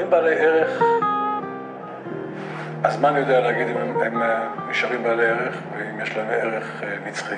דברים בעלי ערך, הזמן יודע להגיד אם הם נשארים בעלי ערך ואם יש להם ערך נצחי.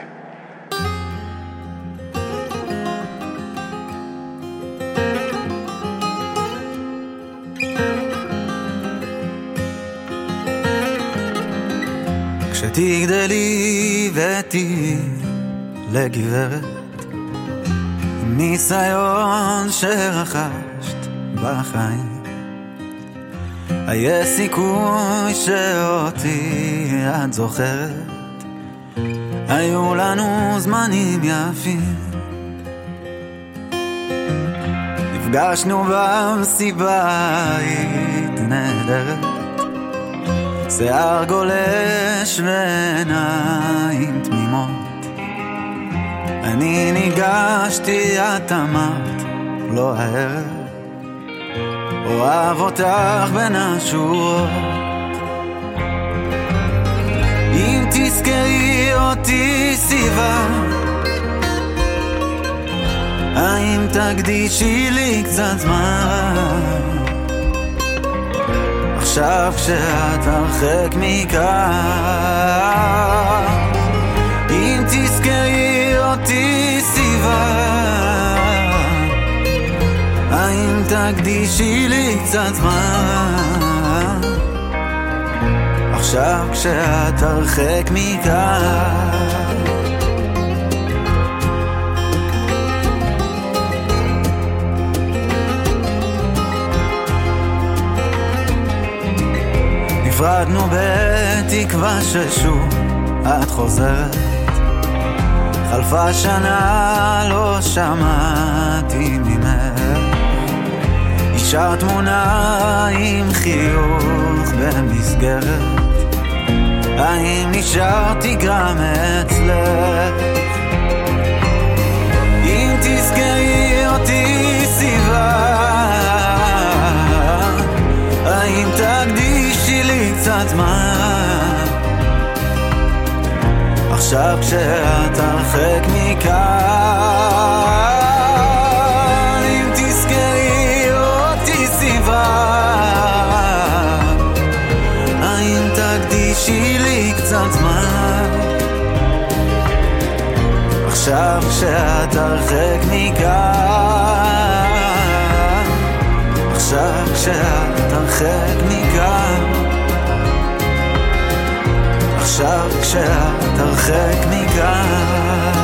כשתגדלי ותהי לגברת עם ניסיון שרכשת בחיים, היה סיכוי שאותי את זוכרת. היו לנו זמנים יפים, נפגשנו במסיבה, היית נהדרת, שיער גולש ועיניים תמימות. אני ניגשתי, את אמרת לא הערב, אוהב אותך בין השורות. אם תזכרי אותי סביבה, האם תקדישי לי קצת זמן, עכשיו כשאת הרחק מכאן. אם תזכרי אותי סביבה, האם תקדישי לי קצת זמן, עכשיו כשאת הרחק מכאן. נפרדנו בתקווה ששוב את חוזרת, חלפה שנה לא שמעתי ממך, אישה תמונה עם חיוך במסגרת, האם נשארתי גם אצלך? אם תזכרי אותי סביבה, האם תקדישי לי קצת זמן, עכשיו כשאת הרחק מכאן. אם תזכרי אותי סביבה, האם תקדישי לי קצת זמן, עכשיו כשאת הרחק מכאן, עכשיו כשאת הרחק מכאן, עכשיו כשאת הרחק מכאן.